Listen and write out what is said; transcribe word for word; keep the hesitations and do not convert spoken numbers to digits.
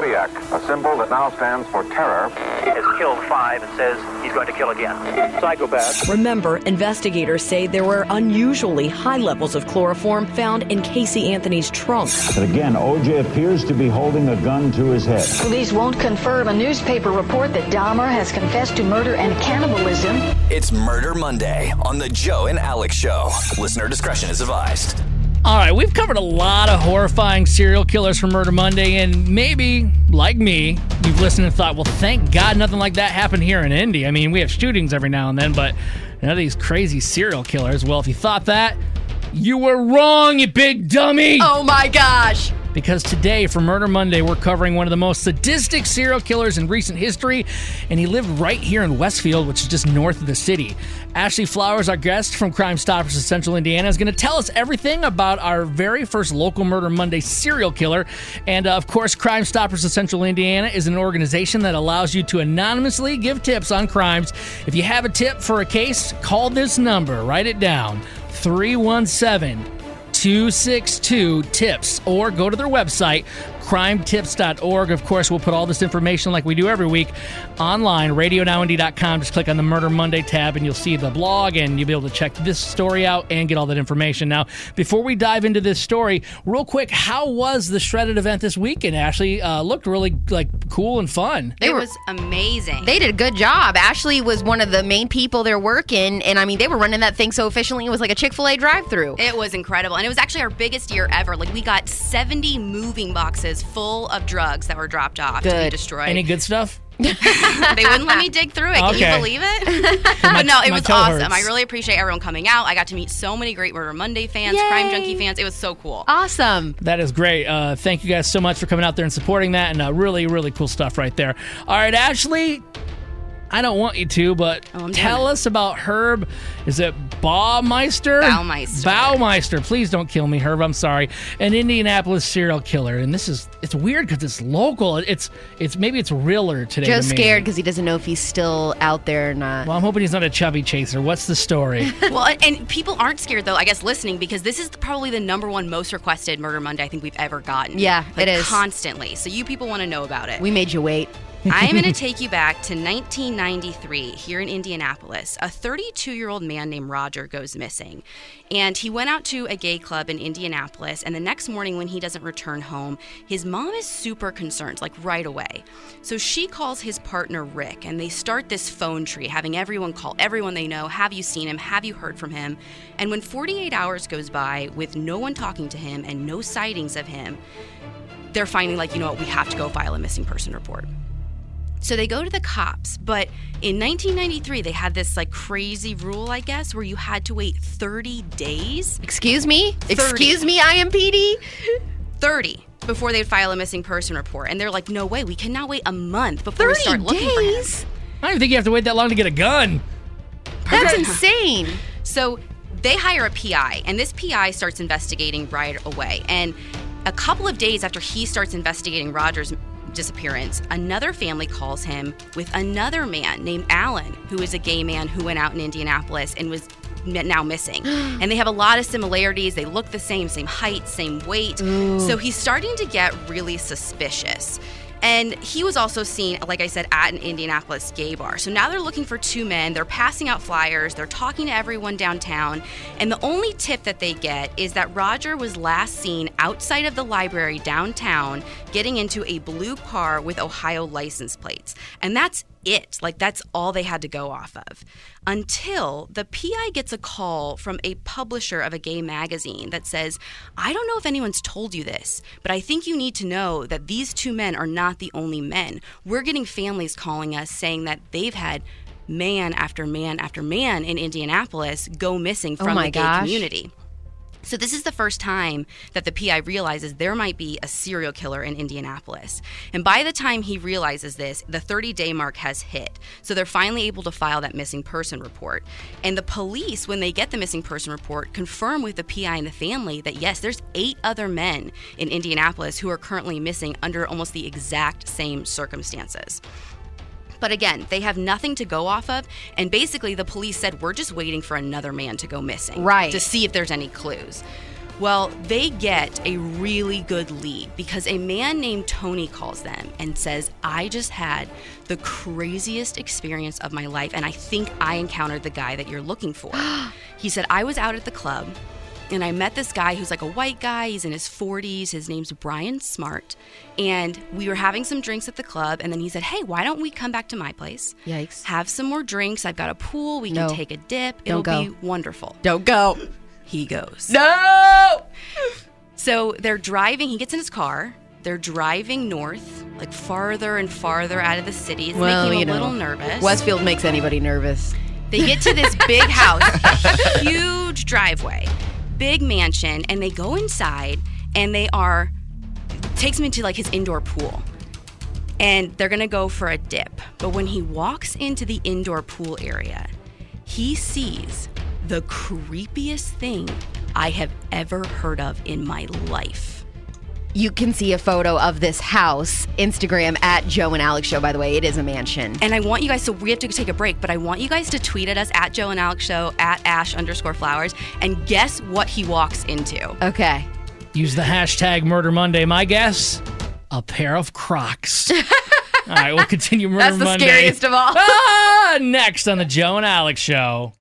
Zodiac, a symbol that now stands for terror, has killed five and says he's going to kill again. Psychopath. Remember, investigators say there were unusually high levels of chloroform found in Casey Anthony's trunk. But again, O J appears to be holding a gun to his head. Police won't confirm a newspaper report that Dahmer has confessed to murder and cannibalism. It's Murder Monday on the Joe and Alex Show. Listener discretion is advised. All right, we've covered a lot of horrifying serial killers for Murder Monday, and maybe, like me, you've listened and thought, well, thank God nothing like that happened here in Indy. I mean, we have shootings every now and then, but none of these crazy serial killers. Well, if you thought that, you were wrong, you big dummy! Oh my gosh! Because today, for Murder Monday, we're covering one of the most sadistic serial killers in recent history, and he lived right here in Westfield, which is just north of the city. Ashley Flowers, our guest from Crime Stoppers of Central Indiana, is going to tell us everything about our very first local Murder Monday serial killer. And, uh, of course, Crime Stoppers of Central Indiana is an organization that allows you to anonymously give tips on crimes. If you have a tip for a case, call this number. Write it down, three one seven, two six two, TIPS, or go to their website, crime tips dot org. Of course, we'll put all this information like we do every week online, radio now indy dot com. Just click on the Murder Monday tab and you'll see the blog and you'll be able to check this story out and get all that information. Now, before we dive into this story, real quick, how was the Shredded event this weekend, Ashley? Uh, looked really like cool and fun. They It were, was amazing. They did a good job. Ashley was one of the main people there working, and I mean, they were running that thing so efficiently. It was like a Chick-fil-A drive-through. It was incredible. And it was actually our biggest year ever. Like, we got seventy moving boxes full of drugs that were dropped off to be Good. destroyed. Any good stuff? They wouldn't let me dig through it. Can Okay. you believe it? But no, it my was toe awesome. hurts. I really appreciate everyone coming out. I got to meet so many great Murder Monday fans, Yay. Crime Junkie fans. It was so cool. Awesome. That is great. Uh, thank you guys so much for coming out there and supporting that, and uh, really, really cool stuff right there. All right, Ashley, I don't want you to, but Oh, I'm tell doing it. us about Herb. Is it Baumeister? Baumeister. Baumeister. Please don't kill me, Herb. I'm sorry. An Indianapolis serial killer, and this is it's weird because it's local. It's it's maybe it's realer today. Joe's to me. scared because he doesn't know if he's still out there or not. Well, I'm hoping he's not a chubby chaser. What's the story? Well, and people aren't scared, though, I guess, listening, because this is probably the number one most requested Murder Monday I think we've ever gotten. Yeah, Like, it is. Constantly. So you people want to know about it. We made you wait. I am going to take you back to nineteen ninety-three here in Indianapolis. A thirty-two-year-old man named Roger goes missing. And he went out to a gay club in Indianapolis, and the next morning when he doesn't return home, his mom is super concerned, like right away. So she calls his partner, Rick, and they start this phone tree, having everyone call everyone they know. Have you seen him? Have you heard from him? And when forty-eight hours goes by with no one talking to him and no sightings of him, they're finally like, you know what, we have to go file a missing person report. So they go to the cops, but in nineteen ninety-three, they had this like crazy rule, I guess, where you had to wait thirty days. Excuse me? thirty. Excuse me, I M P D? thirty before they'd file a missing person report. And they're like, no way, we cannot wait a month before we thirty start looking for him. days? I don't even think you have to wait that long to get a gun. That's insane. So they hire a P I, and this P I starts investigating right away. And a couple of days after he starts investigating Roger's disappearance, another family calls him with another man named Alan, who is a gay man who went out in Indianapolis and was now missing. And they have a lot of similarities. They look the same, same height, same weight. Ooh. So he's starting to get really suspicious. And he was also seen, like I said, at an Indianapolis gay bar. So now they're looking for two men. They're passing out flyers. They're talking to everyone downtown. And the only tip that they get is that Roger was last seen outside of the library downtown getting into a blue car with Ohio license plates. And that's it. Like, that's all they had to go off of. Until the P I gets a call from a publisher of a gay magazine that says, I don't know if anyone's told you this, but I think you need to know that these two men are not the only men. We're getting families calling us saying that they've had man after man after man in Indianapolis go missing Oh from my the gay gosh. community. So this is the first time that the P I realizes there might be a serial killer in Indianapolis. And by the time he realizes this, the thirty-day mark has hit. So they're finally able to file that missing person report. And the police, when they get the missing person report, confirm with the P I and the family that, yes, there's eight other men in Indianapolis who are currently missing under almost the exact same circumstances. But again, they have nothing to go off of. And basically, the police said, we're just waiting for another man to go missing. Right. To see if there's any clues. Well, they get a really good lead because a man named Tony calls them and says, I just had the craziest experience of my life, and I think I encountered the guy that you're looking for. He said, I was out at the club, and I met this guy who's like a white guy. He's in his forties. His name's Brian Smart. And we were having some drinks at the club, and then he said, hey, why don't we come back to my place? Yikes. Have some more drinks. I've got a pool. We No. can take a dip. Don't It'll go. be wonderful. Don't go. He goes. No! So they're driving. He gets in his car. They're driving north, like farther and farther out of the city. It's Well, making you him a know, little nervous. Westfield makes anybody nervous. They get to this big house, huge driveway, big mansion, and they go inside, and they are, takes him into like his indoor pool. And they're gonna go for a dip. But when he walks into the indoor pool area, he sees the creepiest thing I have ever heard of in my life. You can see a photo of this house. Instagram at Joe and Alex Show, by the way. It is a mansion. And I want you guys, so we have to take a break, but I want you guys to tweet at us at Joe and Alex Show, at Ash underscore flowers, and guess what he walks into. Okay. Use the hashtag Murder Monday. My guess, a pair of Crocs. All right, we'll continue Murder That's the Monday. scariest of all. Ah, next on the Joe and Alex Show.